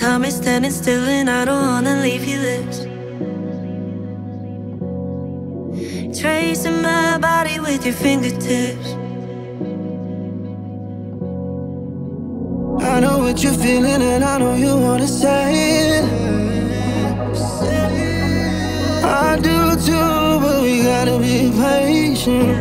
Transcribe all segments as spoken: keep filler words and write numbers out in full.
time is standing still and I don't wanna leave your lips. Tracing my body with your fingertips. I know what you're feeling and I know you wanna say it. I do too, but we gotta be patient.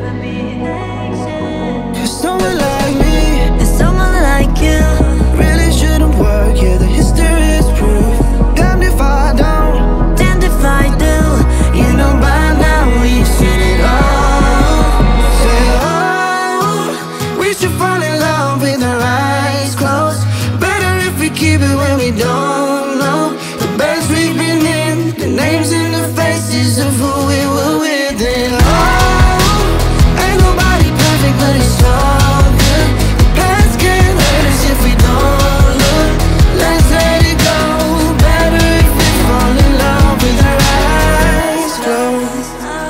Cause someone like me and someone like you really shouldn't work, yeah, the history is proof. Damned if I don't, damned if I do. you know by now we've seen it all. Say, oh, we should fall in love with our eyes closed. Better if we keep it when we don't know the best we've been in, the names and the faces of who we were with. And oh, ain't nobody perfect, but it's all good. The past can't hurt us if we don't look. Let's let it go. Better if we fall in love with our eyes closed.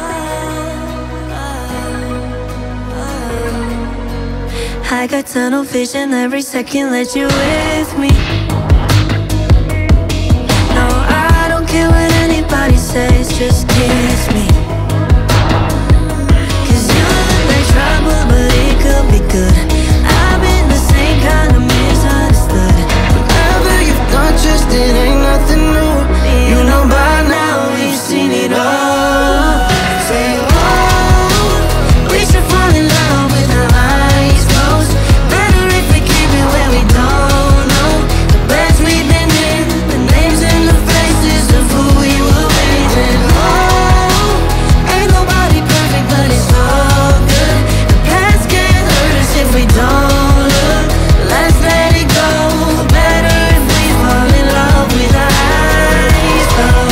I got tunnel vision every second that you're with me. No, I don't care what anybody says, just kiss me. Cause you look like trouble, but it could be good. I've been the same kind of misunderstood. Whatever you've done, just it ain't nothing new. You know by now we've seen it all. Say, oh, we should fall in love with our eyes closed. Better if we keep it where we don't know the best we've been in, the names and the faces of who we were with. And oh, ain't nobody perfect, but it's all good. The past can't hurt us if we don't look. Let's let it go. Better if we fall in love with our eyes closed.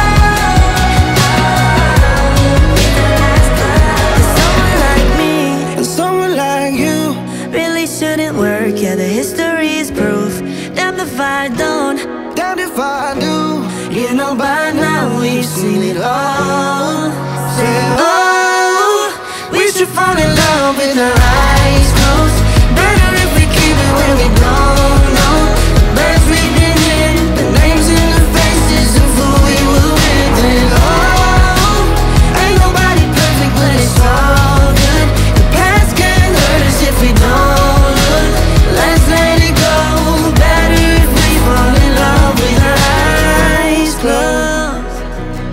Someone like me And someone like you really shouldn't work, yeah, the history is proof. Damn if I don't, damned if I do. You know by now we've seen it all. Say, oh, we should fall in love with our eyes closed. Better if we keep it when we don't know the best we've been in, the names and the faces of who we were with. And oh, ain't nobody perfect, but it's all good. The past can't hurt us if we don't look. Let's let it go. Better if we fall in love with our eyes closed.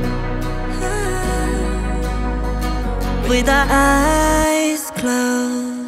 with our eyes closed.